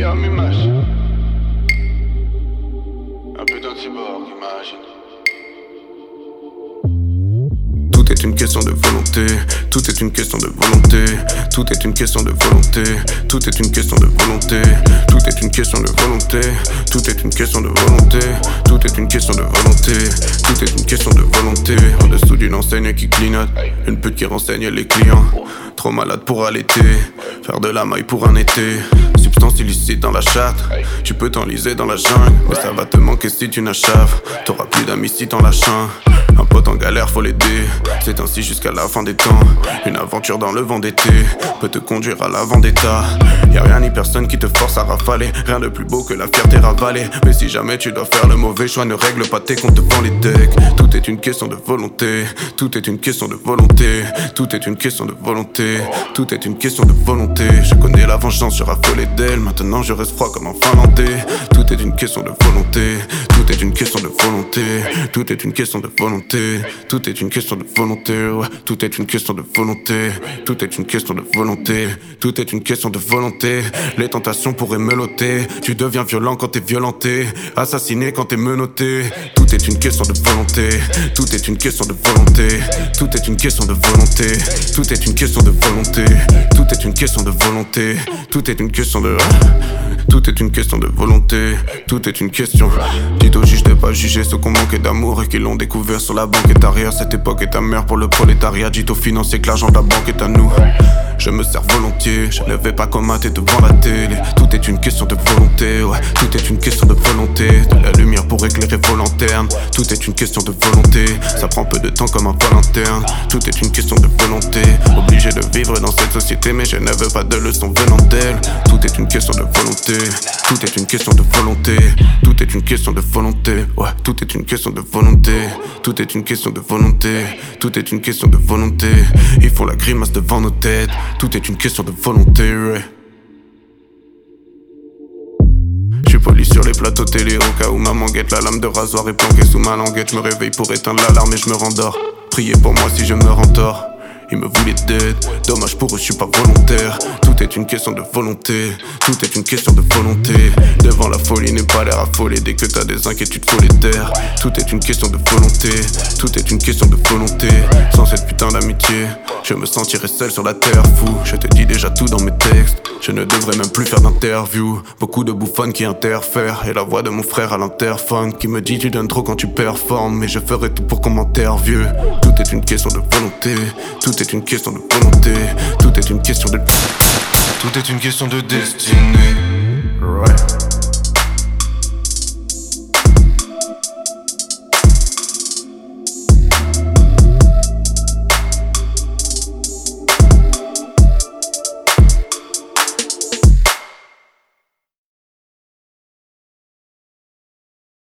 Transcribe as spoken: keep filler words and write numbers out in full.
Ferme image. Un peu d'un cyborg, imagine. Tout est une question de volonté, tout est une question de volonté, tout est une question de volonté, tout est une question de volonté, tout est une question de volonté, tout est une question de volonté, tout est une question de volonté, tout est une question de volonté. En dessous d'une enseigne qui clignote, une pute qui renseigne les clients. Trop malade pour allaiter, faire de la maille pour un été. Substance illicite dans la chatte, tu peux t'enliser dans la jungle, mais ça va te manquer si tu n'achaves. T'auras plus d'amis si t'en lâches un. Un pote en galère, faut l'aider. C'est ainsi jusqu'à la fin des temps. Une aventure dans le vent d'été peut te conduire à la vendetta. Y'a rien ni personne qui te force à rafaler. Rien de plus beau que la fierté ravalée. Mais si jamais tu dois faire le mauvais choix, ne règle pas tes comptes devant les decks. Tout est une question de volonté. Tout est une question de volonté. Tout est une question de volonté. Tout est une question de volonté. Je connais la vengeance, je raffolais d'elle. Maintenant je reste froid comme un finlandais. Tout est une question de volonté. Tout est une question de volonté. Tout est une question de volonté. Tout est une question de volonté, ouais. Tout est une question de volonté. Tout est une question de volonté. Tout est une question de volonté. Les tentations pourraient me loter. Tu deviens violent quand t'es violenté. Assassiné quand t'es menotté. Tout est une question de volonté. Tout est une question de volonté. Tout est une question de volonté. Tout est une question de volonté. Tout est une question de volonté. Tout est une question de... Tout est une question de volonté. Tout est une question. Dites au juge de pas juger ceux qu'on manquait d'amour et qui l'ont découvert sur la banquette arrière. Cette époque est ta mère pour le prolétariat. Dites aux financiers que l'argent de la banque est à nous. Je me sers volontiers, je ne vais pas commater devant la télé. Tout est une question de volonté, ouais. Tout est une question de volonté. De la lumière pour éclairer vos lanternes. Tout est une question de volonté. Ça prend peu de temps comme un vol interne. Tout est une question de volonté. Obligé de vivre dans cette société, mais je ne veux pas de leçons venant d'elle. Tout est une question de volonté. Tout est une question de volonté. Tout est une question de volonté, ouais. Tout est une question de volonté. Tout est une question de volonté. Tout est une question de volonté. Ils font la grimace devant nos têtes. Tout est une question de volonté, ouais. J'suis poli sur les plateaux télé au cas où maman guette. La lame de rasoir est planquée sous ma languette. J'me réveille pour éteindre l'alarme et j'me rendors. Priez pour moi si je me rends tort. Ils me voulaient d'aide, dommage pour eux, je suis pas volontaire. Tout est une question de volonté, tout est une question de volonté. Devant la folie, n'est pas l'air affolé. Dès que t'as des inquiétudes, faut les taire. Tout est une question de volonté, tout est une question de volonté. Sans cette putain d'amitié, je me sentirais seul sur la terre, fou. Je te dis déjà tout dans mes textes, je ne devrais même plus faire d'interview. Beaucoup de bouffonnes qui interfèrent, et la voix de mon frère à l'interphone qui me dit tu donnes trop quand tu performes. Mais je ferai tout pour qu'on m'enterre vieux. Tout est une question de volonté, tout est une question de volonté, tout est une question de... Tout est une question de destinée, right.